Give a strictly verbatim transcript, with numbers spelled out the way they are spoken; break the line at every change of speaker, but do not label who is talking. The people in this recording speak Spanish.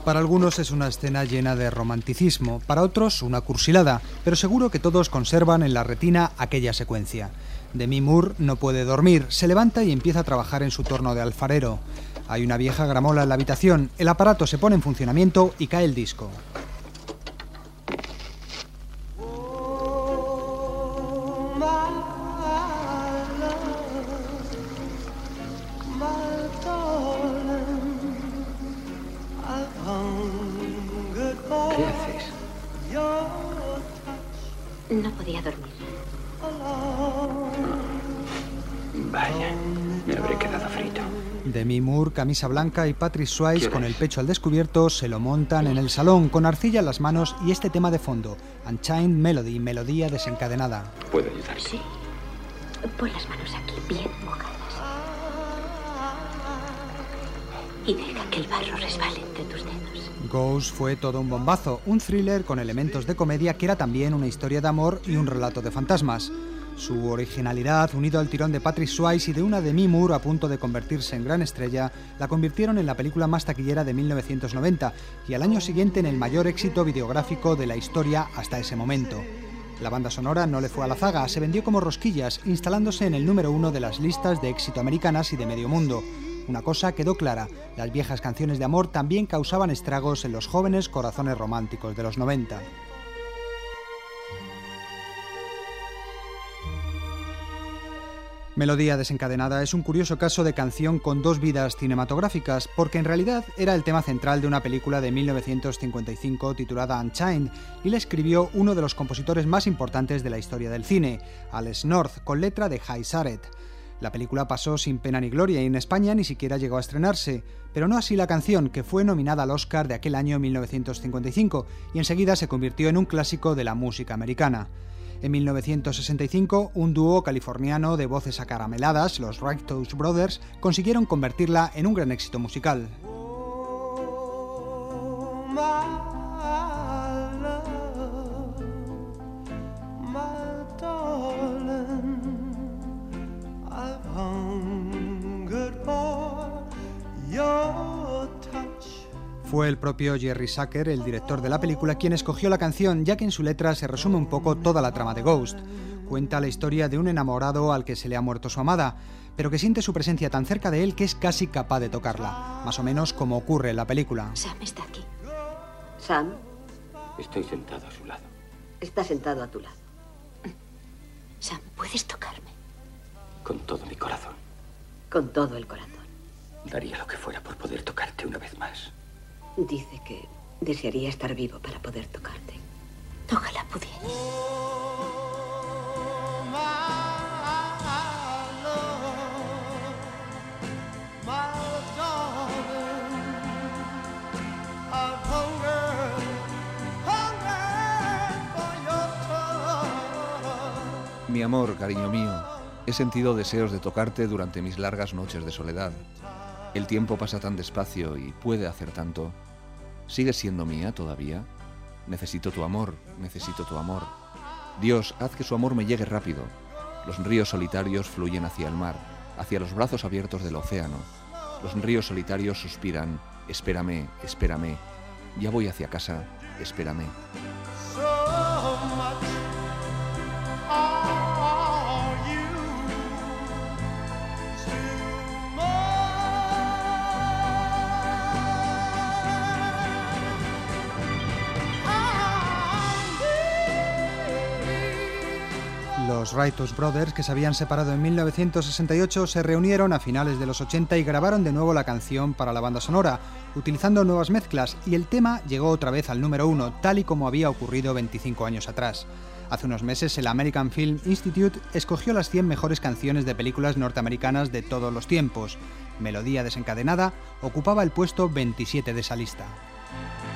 Para algunos es una escena llena de romanticismo, para otros una cursilada, pero seguro que todos conservan en la retina aquella secuencia. Demi Moore no puede dormir, se levanta y empieza a trabajar en su torno de alfarero. Hay una vieja gramola en la habitación, el aparato se pone en funcionamiento y cae el disco.
¿Qué haces?
No podía dormir.
Vaya, me habré quedado frito.
Demi Moore, camisa blanca, y Patrick Swayze, con el pecho al descubierto, se lo montan en el salón, con arcilla en las manos y este tema de fondo, Unchained Melody, melodía desencadenada.
¿Puedo ayudarte?
Sí. Pon las manos aquí, bien mojadas. Y deja que el barro resbale entre tus dedos.
Ghost fue todo un bombazo, un thriller con elementos de comedia que era también una historia de amor y un relato de fantasmas. Su originalidad, unido al tirón de Patrick Swayze y de una Demi Moore a punto de convertirse en gran estrella, la convirtieron en la película más taquillera de mil novecientos noventa y al año siguiente en el mayor éxito videográfico de la historia hasta ese momento. La banda sonora no le fue a la zaga, se vendió como rosquillas, instalándose en el número uno de las listas de éxito americanas y de medio mundo. Una cosa quedó clara, las viejas canciones de amor también causaban estragos en los jóvenes corazones románticos de los noventa. Melodía desencadenada es un curioso caso de canción con dos vidas cinematográficas, porque en realidad era el tema central de una película de mil novecientos cincuenta y cinco titulada Unchained, y la escribió uno de los compositores más importantes de la historia del cine, Alex North, con letra de High Saret. La película pasó sin pena ni gloria y en España ni siquiera llegó a estrenarse, pero no así la canción, que fue nominada al Oscar de aquel año mil novecientos cincuenta y cinco y enseguida se convirtió en un clásico de la música americana. En mil novecientos sesenta y cinco, un dúo californiano de voces acarameladas, los Righteous Brothers, consiguieron convertirla en un gran éxito musical. Fue el propio Jerry Zucker, el director de la película, quien escogió la canción, ya que en su letra se resume un poco toda la trama de Ghost. Cuenta la historia de un enamorado al que se le ha muerto su amada, pero que siente su presencia tan cerca de él que es casi capaz de tocarla, más o menos como ocurre en la película.
Sam está aquí. Sam.
Estoy sentado a su lado.
Está sentado a tu lado. Sam, ¿puedes tocarme?
Con todo mi corazón.
Con todo el corazón.
Daría lo que fuera por poder tocarte una vez más.
Dice que desearía estar vivo para poder tocarte. Ojalá pudiera.
Mi amor, cariño mío, he sentido deseos de tocarte durante mis largas noches de soledad. El tiempo pasa tan despacio y puede hacer tanto. ¿Sigues siendo mía todavía? Necesito tu amor, necesito tu amor. Dios, haz que su amor me llegue rápido. Los ríos solitarios fluyen hacia el mar, hacia los brazos abiertos del océano. Los ríos solitarios suspiran, espérame, espérame. Ya voy hacia casa, espérame.
Los Righteous Brothers, que se habían separado en mil novecientos sesenta y ocho, se reunieron a finales de los ochenta y grabaron de nuevo la canción para la banda sonora, utilizando nuevas mezclas, y el tema llegó otra vez al número uno, tal y como había ocurrido veinticinco años atrás. Hace unos meses el American Film Institute escogió las cien mejores canciones de películas norteamericanas de todos los tiempos. Melodía desencadenada ocupaba el puesto veintisiete de esa lista.